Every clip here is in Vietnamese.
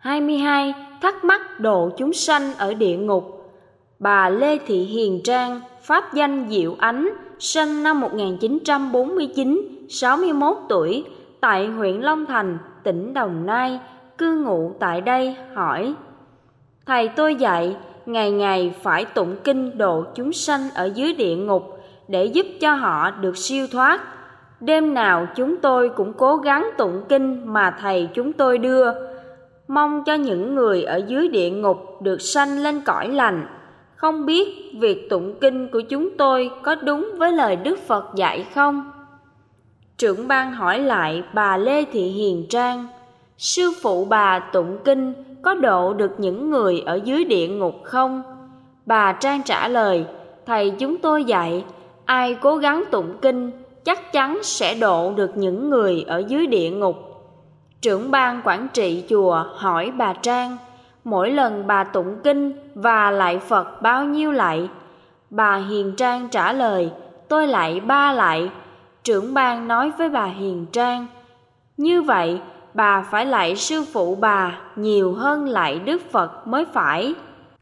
22. Thắc mắc độ chúng sanh ở địa ngục. Bà Lê Thị Hiền Trang, pháp danh Diệu Ánh, sinh năm 1949, 61 tuổi, tại huyện Long Thành, tỉnh Đồng Nai, cư ngụ tại đây, hỏi: Thầy tôi dạy, ngày ngày phải tụng kinh độ chúng sanh ở dưới địa ngục để giúp cho họ được siêu thoát. Đêm nào chúng tôi cũng cố gắng tụng kinh mà thầy chúng tôi đưa, mong cho những người ở dưới địa ngục được sanh lên cõi lành. Không biết việc tụng kinh của chúng tôi có đúng với lời Đức Phật dạy không? Trưởng ban hỏi lại bà Lê Thị Hiền Trang: sư phụ bà tụng kinh có độ được những người ở dưới địa ngục không? Bà Trang trả lời: thầy chúng tôi dạy, ai cố gắng tụng kinh chắc chắn sẽ độ được những người ở dưới địa ngục. Trưởng ban quản trị chùa hỏi bà Trang: mỗi lần bà tụng kinh và lạy Phật bao nhiêu lạy? Bà Hiền Trang trả lời: tôi lạy 3 lạy. Trưởng ban nói với bà Hiền Trang: như vậy bà phải lạy sư phụ bà nhiều hơn lạy Đức Phật mới phải.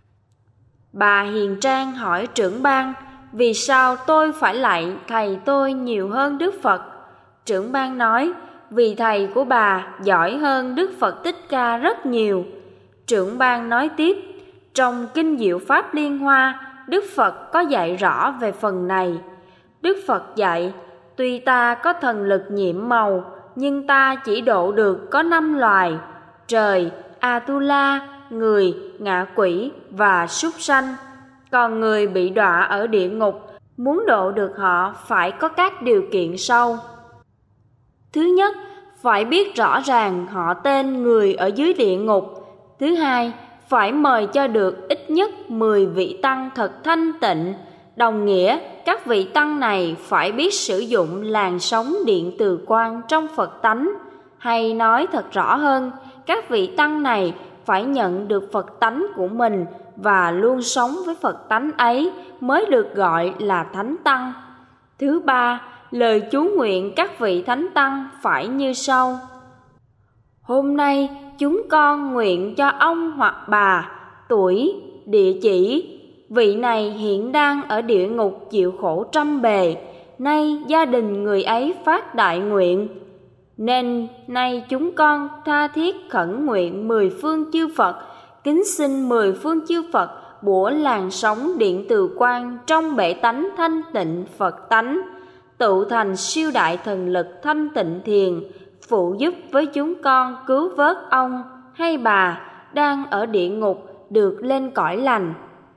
Bà Hiền Trang hỏi trưởng ban: vì sao tôi phải lạy thầy tôi nhiều hơn Đức Phật? Trưởng ban nói: vì thầy của bà giỏi hơn Đức Phật Thích Ca rất nhiều. Trưởng ban nói tiếp: trong Kinh Diệu Pháp Liên Hoa, Đức Phật có dạy rõ về phần này. Đức Phật dạy: tuy ta có thần lực nhiệm màu, nhưng ta chỉ độ được có 5 loài: trời, Atula, người, ngạ quỷ và súc sanh. Còn người bị đọa ở địa ngục, muốn độ được họ phải có các điều kiện sau. Thứ nhất, phải biết rõ ràng họ tên người ở dưới địa ngục. Thứ hai, phải mời cho được ít nhất 10 vị tăng thật thanh tịnh. Đồng nghĩa, các vị tăng này phải biết sử dụng làn sóng điện từ quang trong Phật tánh. Hay nói thật rõ hơn, các vị tăng này phải nhận được Phật tánh của mình và luôn sống với Phật tánh ấy mới được gọi là thánh tăng. Thứ ba, lời chú nguyện các vị thánh tăng phải như sau: hôm nay chúng con nguyện cho ông hoặc bà, tuổi, địa chỉ. Vị này hiện đang ở địa ngục chịu khổ trăm bề, nay gia đình người ấy phát đại nguyện, nên nay chúng con tha thiết khẩn nguyện 10 phương chư Phật, kính xin 10 phương chư Phật bủa làn sóng điện từ quang trong bể tánh thanh tịnh Phật tánh, tụ thành siêu đại thần lực thanh tịnh thiền, phụ giúp với chúng con cứu vớt ông hay bà đang ở địa ngục được lên cõi lành.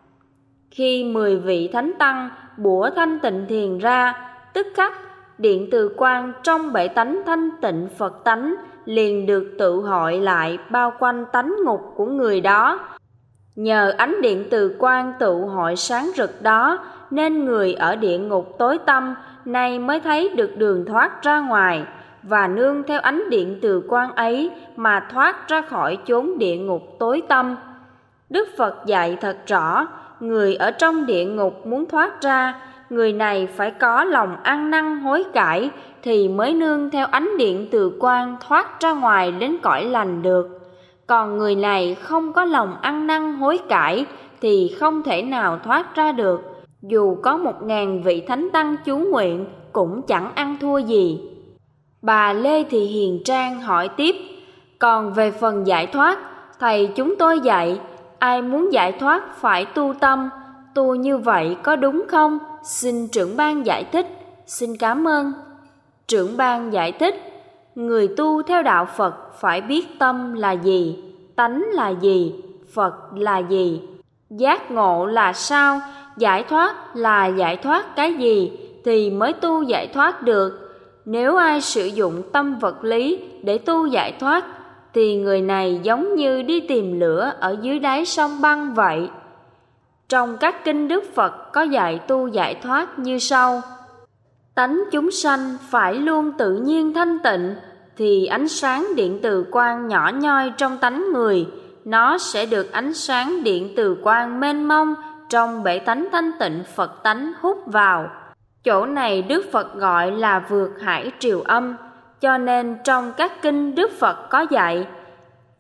Khi 10 vị thánh tăng bủa thanh tịnh thiền ra, tức khắc điện từ quang trong bể tánh thanh tịnh Phật tánh liền được tự hội lại bao quanh tánh ngục của người đó. Nhờ ánh điện từ quang tự hội sáng rực đó, nên người ở địa ngục tối tăm nay mới thấy được đường thoát ra ngoài, và nương theo ánh điện từ quang ấy mà thoát ra khỏi chốn địa ngục tối tăm. Đức Phật dạy thật rõ, người ở trong địa ngục muốn thoát ra, người này phải có lòng ăn năn hối cải thì mới nương theo ánh điện từ quang thoát ra ngoài đến cõi lành được. Còn người này không có lòng ăn năn hối cải thì không thể nào thoát ra được. Dù có 1000 vị thánh tăng chú nguyện cũng chẳng ăn thua gì. Bà Lê Thị Hiền Trang hỏi tiếp: còn về phần giải thoát, thầy chúng tôi dạy, ai muốn giải thoát phải tu tâm, tu như vậy có đúng không? Xin trưởng ban giải thích. Xin cảm ơn. Trưởng ban giải thích: người tu theo đạo Phật phải biết tâm là gì, tánh là gì, Phật là gì, giác ngộ là sao, giải thoát là giải thoát cái gì thì mới tu giải thoát được. Nếu ai sử dụng tâm vật lý để tu giải thoát thì người này giống như đi tìm lửa ở dưới đáy sông băng vậy. Trong các kinh Đức Phật có dạy tu giải thoát như sau: tánh chúng sanh phải luôn tự nhiên thanh tịnh, thì ánh sáng điện từ quang nhỏ nhoi trong tánh người, nó sẽ được ánh sáng điện từ quang mênh mông trong bể tánh thanh tịnh Phật tánh hút vào. Chỗ này Đức Phật gọi là vượt hải triều âm, cho nên trong các kinh Đức Phật có dạy: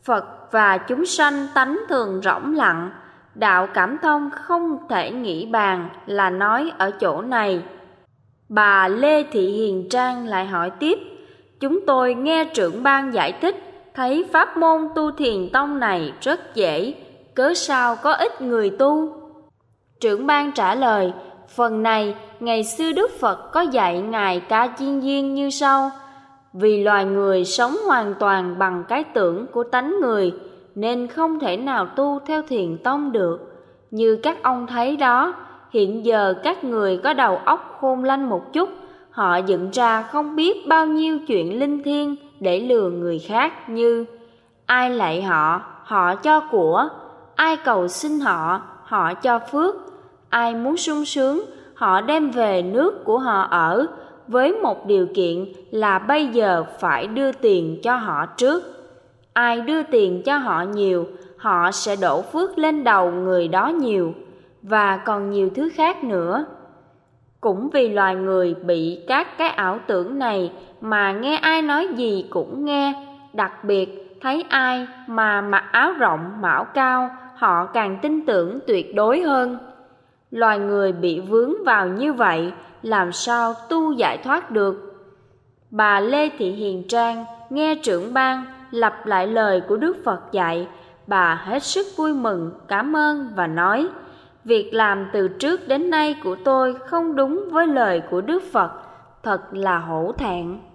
Phật và chúng sanh tánh thường rỗng lặng, đạo cảm thông không thể nghĩ bàn là nói ở chỗ này. Bà Lê Thị Hiền Trang lại hỏi tiếp, chúng tôi nghe trưởng ban giải thích, thấy pháp môn tu thiền tông này rất dễ, cớ sao có ít người tu? Trưởng ban trả lời, phần này ngày xưa Đức Phật có dạy Ngài Ca Chiên Duyên như sau: vì loài người sống hoàn toàn bằng cái tưởng của tánh người, nên không thể nào tu theo thiền tông được. Như các ông thấy đó, hiện giờ các người có đầu óc khôn lanh một chút, họ dựng ra không biết bao nhiêu chuyện linh thiêng để lừa người khác, như ai lạy họ, họ cho của; ai cầu xin họ, họ cho phước; ai muốn sung sướng, họ đem về nước của họ ở, với một điều kiện là bây giờ phải đưa tiền cho họ trước. Ai đưa tiền cho họ nhiều, họ sẽ đổ phước lên đầu người đó nhiều, và còn nhiều thứ khác nữa. Cũng vì loài người bị các cái ảo tưởng này mà nghe ai nói gì cũng nghe, đặc biệt thấy ai mà mặc áo rộng mão cao, họ càng tin tưởng tuyệt đối hơn. Loài người bị vướng vào như vậy, làm sao tu giải thoát được? Bà Lê Thị Hiền Trang nghe trưởng ban lặp lại lời của Đức Phật dạy, bà hết sức vui mừng, cảm ơn và nói: việc làm từ trước đến nay của tôi không đúng với lời của Đức Phật, thật là hổ thẹn.